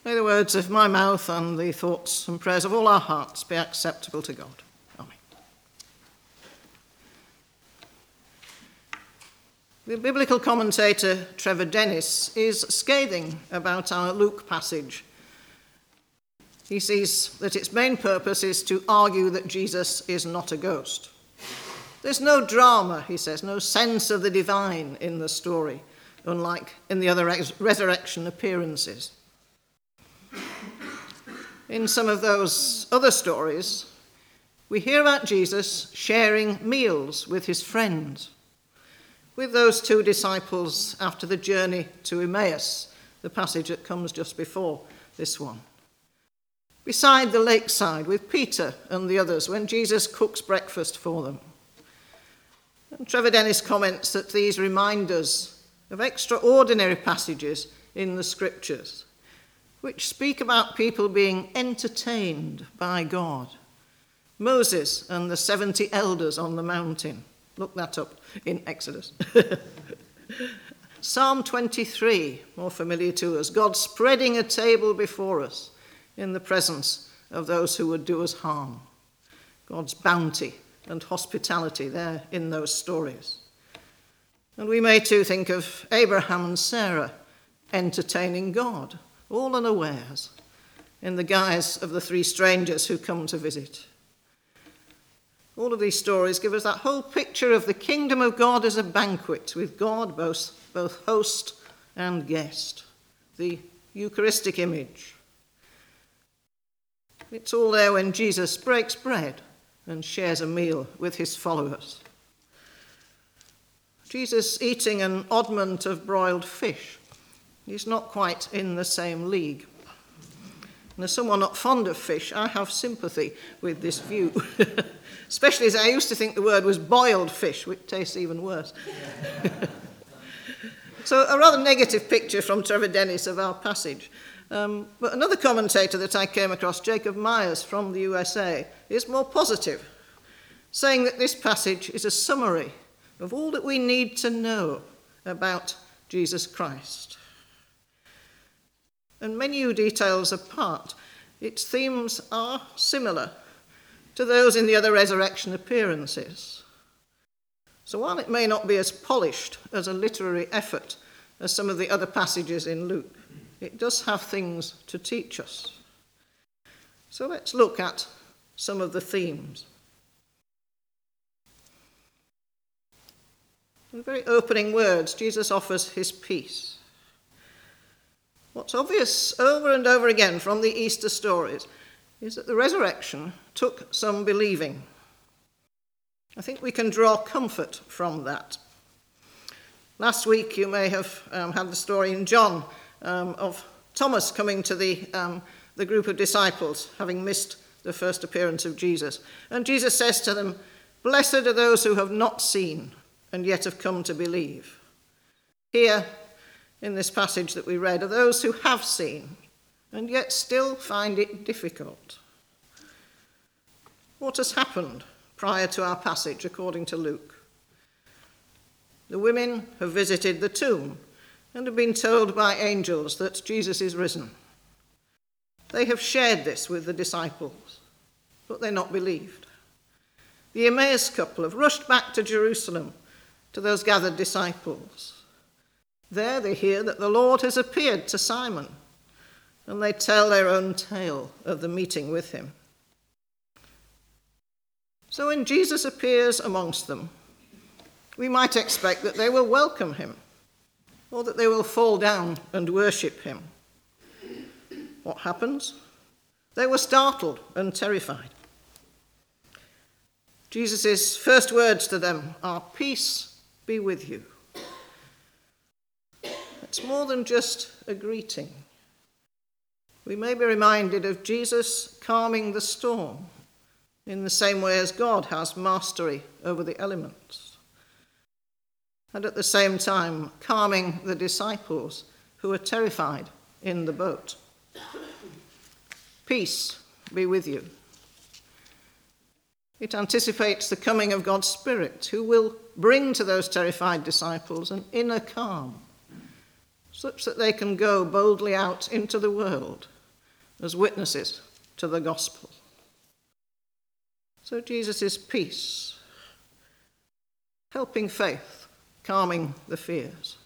May the words of my mouth and the thoughts and prayers of all our hearts be acceptable to God. Amen. The biblical commentator Trevor Dennis is scathing about our Luke passage. He sees that its main purpose is to argue that Jesus is not a ghost. There's no drama, he says, no sense of the divine in the story, unlike in the other resurrection appearances. In some of those other stories, we hear about Jesus sharing meals with his friends, with those two disciples after the journey to Emmaus, the passage that comes just before this one. Beside the lakeside with Peter and the others when Jesus cooks breakfast for them. And Trevor Dennis comments that these remind us of extraordinary passages in the scriptures which speak about people being entertained by God. Moses and the 70 elders on the mountain. Look that up in Exodus. Psalm 23, more familiar to us. God spreading a table before us in the presence of those who would do us harm. God's bounty and hospitality there in those stories. And we may too think of Abraham and Sarah entertaining God, all unawares, in the guise of the three strangers who come to visit. All of these stories give us that whole picture of the kingdom of God as a banquet, with God both host and guest, the Eucharistic image. It's all there when Jesus breaks bread and shares a meal with his followers. Jesus eating an oddment of broiled fish. He's not quite in the same league. And as someone not fond of fish, I have sympathy with this view, especially as I used to think the word was boiled fish, which tastes even worse. So a rather negative picture from Trevor Dennis of our passage. But another commentator that I came across, Jacob Myers from the USA, is more positive, saying that this passage is a summary of all that we need to know about Jesus Christ. And menu details apart, its themes are similar to those in the other resurrection appearances. So while it may not be as polished as a literary effort as some of the other passages in Luke, it does have things to teach us. So let's look at some of the themes. In the very opening words, Jesus offers his peace. What's obvious over and over again from the Easter stories is that the resurrection took some believing. I think we can draw comfort from that. Last week you may have had the story in John of Thomas coming to the group of disciples, having missed the first appearance of Jesus. And Jesus says to them, "Blessed are those who have not seen and yet have come to believe." Here, in this passage that we read, are those who have seen and yet still find it difficult. What has happened prior to our passage, according to Luke? The women have visited the tomb and have been told by angels that Jesus is risen. They have shared this with the disciples, but they're not believed. The Emmaus couple have rushed back to Jerusalem to those gathered disciples. There they hear that the Lord has appeared to Simon, and they tell their own tale of the meeting with him. So when Jesus appears amongst them, we might expect that they will welcome him, or that they will fall down and worship him. What happens? They were startled and terrified. Jesus' first words to them are, "Peace be with you." It's more than just a greeting. We may be reminded of Jesus calming the storm in the same way as God has mastery over the elements. And at the same time, calming the disciples who are terrified in the boat. Peace be with you. It anticipates the coming of God's Spirit, who will bring to those terrified disciples an inner calm, such that they can go boldly out into the world as witnesses to the gospel. So Jesus' peace, helping faith, calming the fears.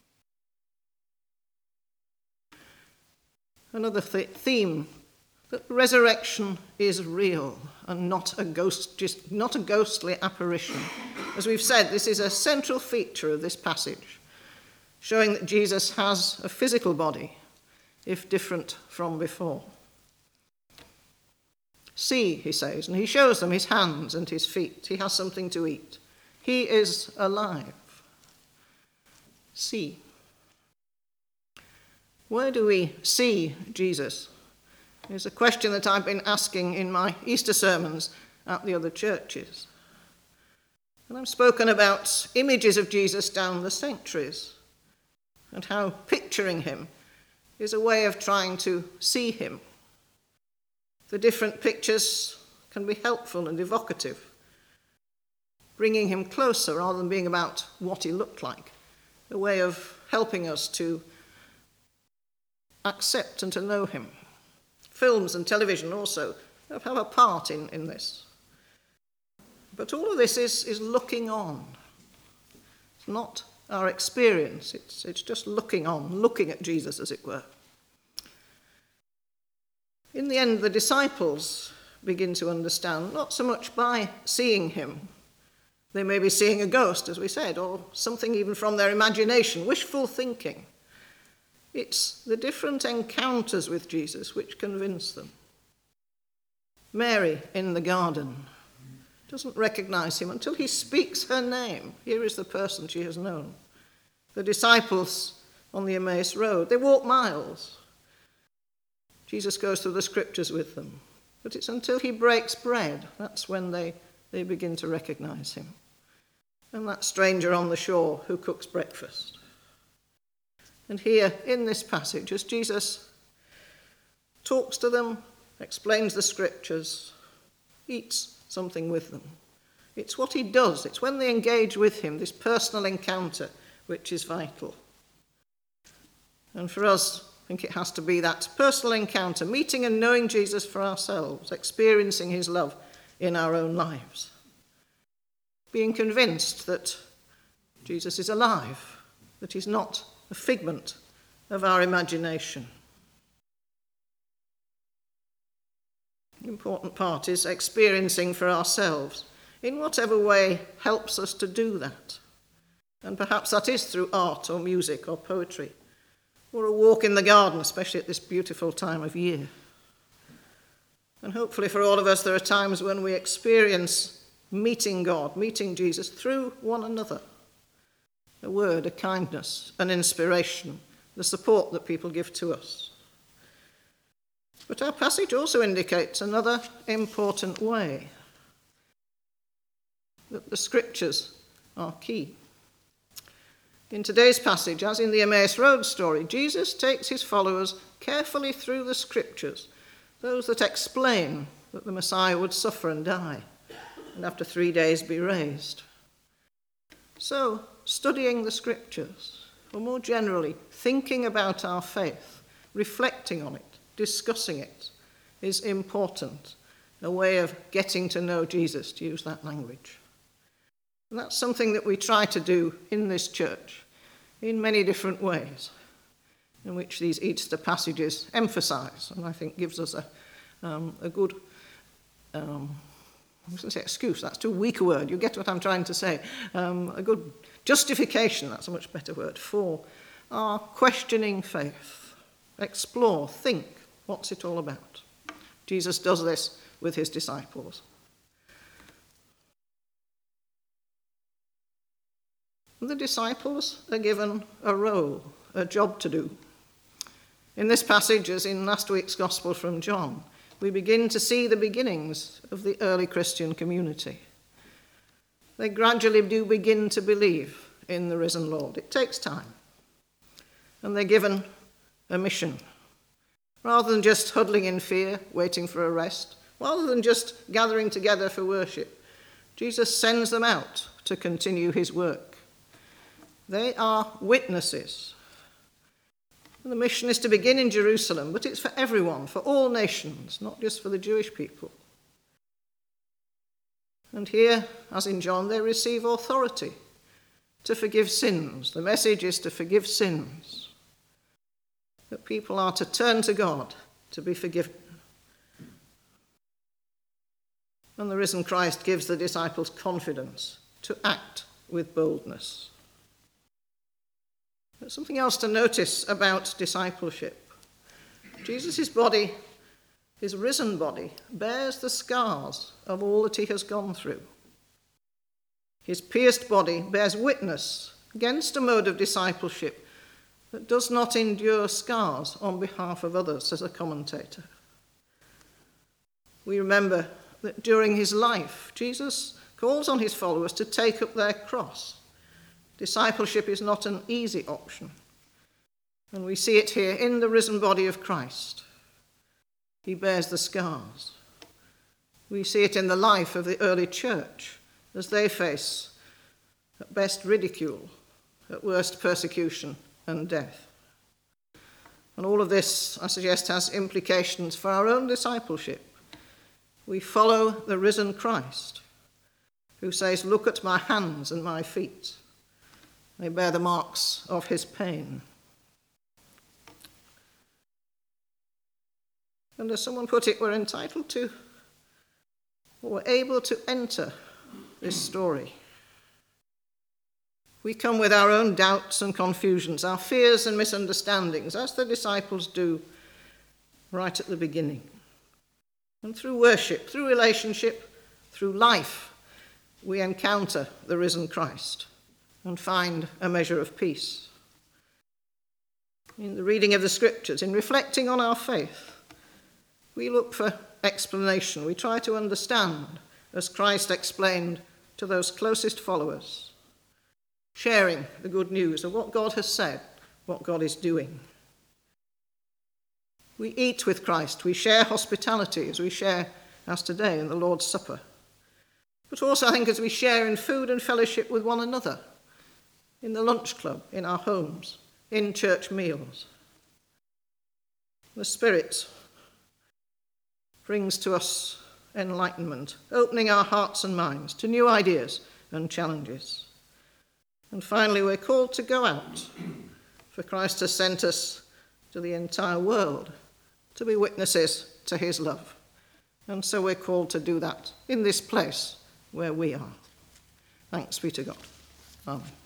Another theme, that resurrection is real and not a ghostly apparition. As we've said, this is a central feature of this passage, showing that Jesus has a physical body, if different from before. See, he says, and he shows them his hands and his feet. He has something to eat. He is alive. See. Where do we see Jesus? Is a question that I've been asking in my Easter sermons at the other churches. And I've spoken about images of Jesus down the centuries and how picturing him is a way of trying to see him. The different pictures can be helpful and evocative, bringing him closer rather than being about what he looked like, a way of helping us to accept and to know him. Films and television also have a part in this. But all of this is looking on. It's not our experience, it's just looking on, looking at Jesus, as it were. In the end, the disciples begin to understand, not so much by seeing him. They may be seeing a ghost, as we said, or something even from their imagination, wishful thinking. It's the different encounters with Jesus which convince them. Mary in the garden doesn't recognize him until he speaks her name. Here is the person she has known. The disciples on the Emmaus Road, they walk miles. Jesus goes through the scriptures with them. But it's until he breaks bread, that's when they begin to recognize him. And that stranger on the shore who cooks breakfast. And here in this passage, as Jesus talks to them, explains the scriptures, eats something with them. It's what he does. It's when they engage with him, this personal encounter, which is vital. And for us, I think it has to be that personal encounter, meeting and knowing Jesus for ourselves, experiencing his love in our own lives. Being convinced that Jesus is alive, that he's not a figment of our imagination. The important part is experiencing for ourselves, in whatever way helps us to do that. And perhaps that is through art or music or poetry, or a walk in the garden, especially at this beautiful time of year. And hopefully for all of us, there are times when we experience meeting God, meeting Jesus through one another. A word, a kindness, an inspiration, the support that people give to us. But our passage also indicates another important way, that the scriptures are key. In today's passage, as in the Emmaus Road story, Jesus takes his followers carefully through the scriptures, those that explain that the Messiah would suffer and die, and after 3 days be raised. So, studying the scriptures, or more generally, thinking about our faith, reflecting on it, discussing it, is important, a way of getting to know Jesus, to use that language. And that's something that we try to do in this church, in many different ways, in which these Easter passages emphasize, and I think gives us a good, I was going to say excuse, that's too weak a word, you get what I'm trying to say, a good justification, that's a much better word, for our questioning faith. Explore, think, what's it all about? Jesus does this with his disciples. The disciples are given a role, a job to do. In this passage, as in last week's Gospel from John, we begin to see the beginnings of the early Christian community. They gradually do begin to believe in the risen Lord. It takes time. And they're given a mission. Rather than just huddling in fear, waiting for a rest, rather than just gathering together for worship, Jesus sends them out to continue his work. They are witnesses. And the mission is to begin in Jerusalem, but it's for everyone, for all nations, not just for the Jewish people. And here, as in John, they receive authority to forgive sins. The message is to forgive sins. That people are to turn to God to be forgiven. And the risen Christ gives the disciples confidence to act with boldness. There's something else to notice about discipleship. Jesus' body, his risen body, bears the scars of all that he has gone through. His pierced body bears witness against a mode of discipleship that does not endure scars on behalf of others, says a commentator. We remember that during his life, Jesus calls on his followers to take up their cross. Discipleship is not an easy option. And we see it here in the risen body of Christ. He bears the scars. We see it in the life of the early church as they face, at best, ridicule, at worst, persecution and death. And all of this, I suggest, has implications for our own discipleship. We follow the risen Christ, who says, "Look at my hands and my feet. They bear the marks of his pain." And as someone put it, we're entitled to, or we're able to enter this story. We come with our own doubts and confusions, our fears and misunderstandings, as the disciples do right at the beginning. And through worship, through relationship, through life, we encounter the risen Christ and find a measure of peace. In the reading of the scriptures, in reflecting on our faith, we look for explanation. We try to understand, as Christ explained to those closest followers, sharing the good news of what God has said, what God is doing. We eat with Christ. We share hospitality as we share, as today, in the Lord's Supper. But also, I think, as we share in food and fellowship with one another, in the lunch club, in our homes, in church meals. The Spirit brings to us enlightenment, opening our hearts and minds to new ideas and challenges. And finally, we're called to go out, for Christ has sent us to the entire world to be witnesses to his love. And so we're called to do that in this place where we are. Thanks be to God. Amen.